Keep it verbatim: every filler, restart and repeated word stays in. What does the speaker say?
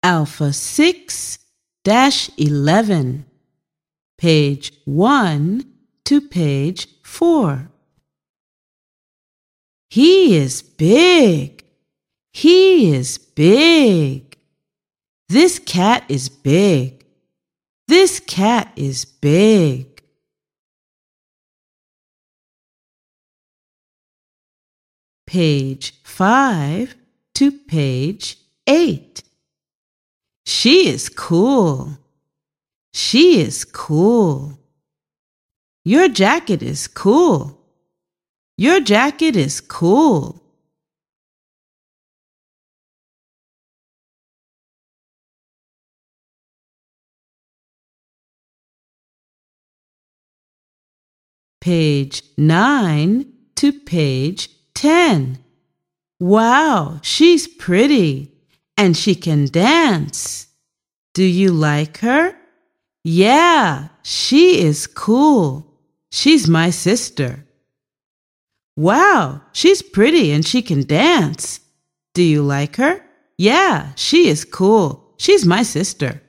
Alpha six dash eleven, page one to page four. He is big. He is big. This cat is big. This cat is big. Page five to page eight. She is cool. She is cool. Your jacket is cool. Your jacket is cool. Page nine to page ten. Wow, she's pretty and she can dance. Do you like her? Yeah, she is cool. She's my sister. Wow, she's pretty and she can dance. Do you like her? Yeah, she is cool. She's my sister.